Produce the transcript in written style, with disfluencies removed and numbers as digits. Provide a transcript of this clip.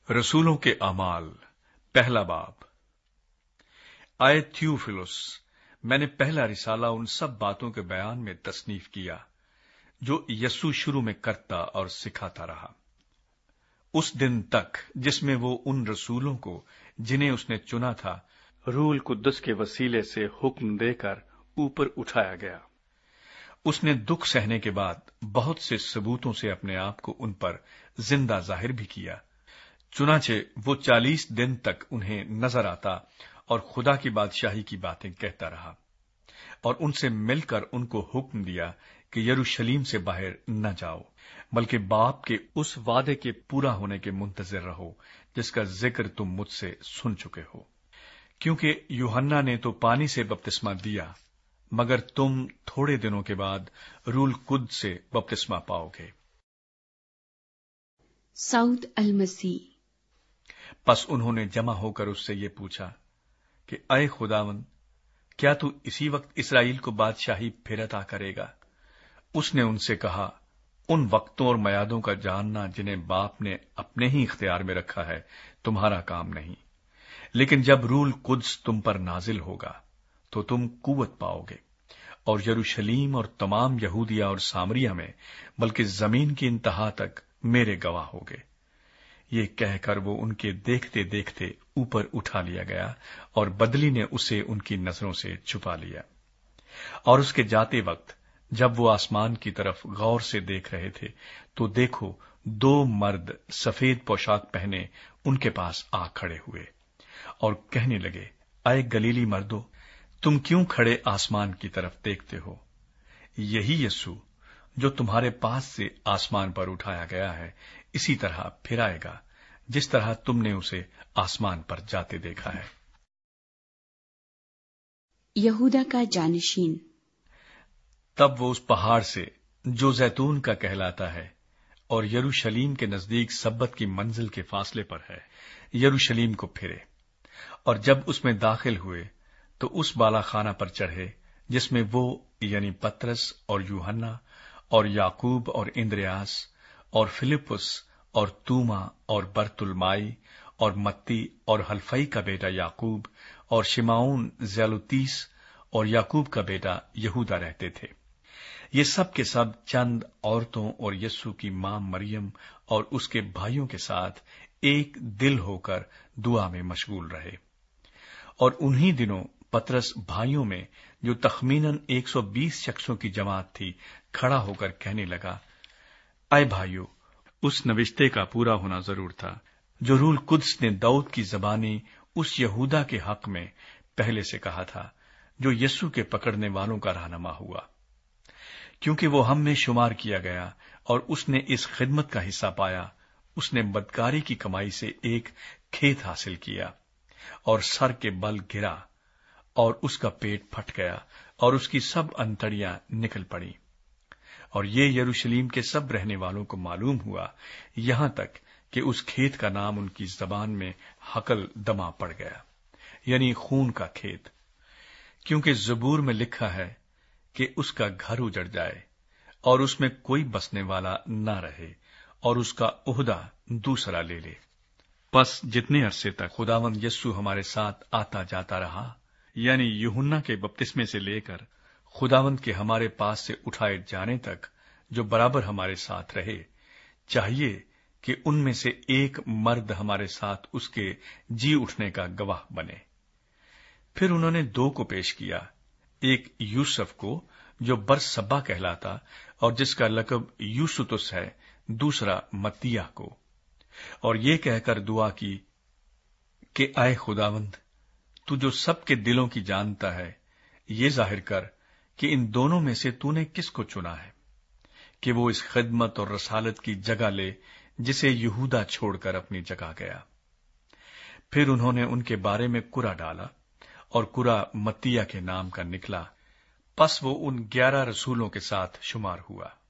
रसूलों के अमाल पहला बाब। आए थियोफिलुस, मैंने पहला रिसाला उन सब बातों के बयान में तसनीफ किया जो यस्सु शुरू में करता और सिखाता रहा, उस दिन तक जिसमें वो उन रसूलों को जिन्हें उसने चुना था रूहुल कुद्दुस के वसीले से हुक्म देकर ऊपर उठाया गया। उसने दुख सहने के बाद बहुत से सबूतों से अपने आप को उन पर जिंदा जाहिर भी किया। चुनाचे वो 40 दिन तक उन्हें नजर आता और खुदा की बादशाही की बातें कहता रहा, और उनसे मिलकर उनको हुक्म दिया कि यरूशलेम से बाहर न जाओ, बल्कि बाप के उस वादे के पूरा होने के मुंतजिर रहो जिसका जिक्र तुम मुझसे सुन चुके हो। क्योंकि यूहन्ना ने तो पानी से बपतिस्मा दिया, मगर तुम थोड़े दिनों के बाद रूहुल कुद्दुस से बपतिस्मा पाओगे। सऊद अल-मसीह। बस उन्होंने जमा होकर उससे ये पूछा कि अय खुदावंद, क्या तू इसी वक्त इसराइल को बादशाही फिर अता करेगा? उसने उनसे कहा, उन वक्तों और मयादों का जानना जिन्हें बाप ने अपने ही इख्तियार में रखा है तुम्हारा काम नहीं, लेकिन जब रूहुल कुद्दुस तुम पर नाजिल होगा तो तुम कुव्वत पाओगे, और यरूशलेम और तमाम यहूदिया और सामरिया में, बल्कि जमीन की इंतहा तक मेरे गवाह होगे। ये कहकर वो उनके देखते देखते ऊपर उठा लिया गया, और बदली ने उसे उनकी नजरों से छुपा लिया। और उसके जाते वक्त जब वो आसमान की तरफ गौर से देख रहे थे, तो देखो 2 मर्द सफेद पोशाक पहने उनके पास आ खड़े हुए और कहने लगे, अय गलीली मर्दो, तुम क्यों खड़े आसमान की तरफ देखते हो? यही यस्सु जो तुम्हारे पास से आसमान पर उठाया गया है, इसी तरह फिर आएगा जिस तरह तुमने उसे आसमान पर जाते देखा है। यहूदा का जानशीन। तब वो उस पहाड़ से जो जैतून का कहलाता है और यरूशलेम के नजदीक सब्बत की मंजिल के फासले पर है, यरूशलेम को फिरे, और जब उसमें दाखिल हुए तो उस बाला खाना पर चढ़े जिसमें वो यानी पतरस और यूहन्ना और याकूब और इंद्रियास और फिलिपुस और तूमा और बरतुलमाई और मत्ती और हल्फई का बेटा याकूब और शिमाउन ज़ेलोतीस और याकूब का बेटा यहूदा रहते थे। ये सब के सब चंद औरतों और यस्सु की मां मरियम और उसके भाइयों के साथ एक दिल होकर दुआ में मशगूल रहे। और उन्हीं दिनों पतरस भाइयों में, जो तखमीनन 120 शख्सों की जमात थी, खड़ा होकर कहने लगा, अय भाइयों, उस नविश्ते का पूरा होना जरूर था जो रूहुल कुद्दुस ने दाऊद की ज़बानी उस यहूदा के हक में पहले से कहा था, जो यस्सु के पकड़ने वालों का रहनुमा हुआ। क्योंकि वो हम में शुमार किया गया और उसने इस खिदमत का हिस्सा पाया, उसने बदकारी की कमाई से एक खेत हासिल किया और सर के बल गिरा और उसका पेट फट गया और उसकी सब अंतड़ियां निकल पड़ी। और ये यरूशलेम के सब रहने वालों को मालूम हुआ, यहां तक कि उस खेत का नाम उनकी जबान में हकल दमा पड़ गया, यानी खून का खेत। क्योंकि ज़बूर में लिखा है कि उसका घर उजड़ जाए और उसमें कोई बसने वाला न रहे और उसका ओहदा दूसरा ले ले। बस जितने अरसे तक खुदावंद यस्सु हमारे साथ आता जाता रहा, यानी यूहन्ना के बपतिस्मे से लेकर खुदावंद के हमारे पास से उठाए जाने तक जो बराबर हमारे साथ रहे, चाहिए कि उनमें से एक मर्द हमारे साथ उसके जी उठने का गवाह बने। फिर उन्होंने 2 को पेश किया, एक यूसुफ को जो बरसब्बा कहलाता और जिसका लकब यूसुतुस है, दूसरा मत्तिया को, और ये कहकर दुआ की कि आए खुदावंद, तू जो सबके दिलों की जानता है, ये जाहिर कर कि इन दोनों में से तूने किसको चुना है कि वो इस खिदमत और रसालत की जगह ले जिसे यहूदा छोड़कर अपनी जगह गया। फिर उन्होंने उनके बारे में कुरा डाला और कुरा मत्तिया के नाम का निकला। पस वो उन 11 रसूलों के साथ शुमार हुआ।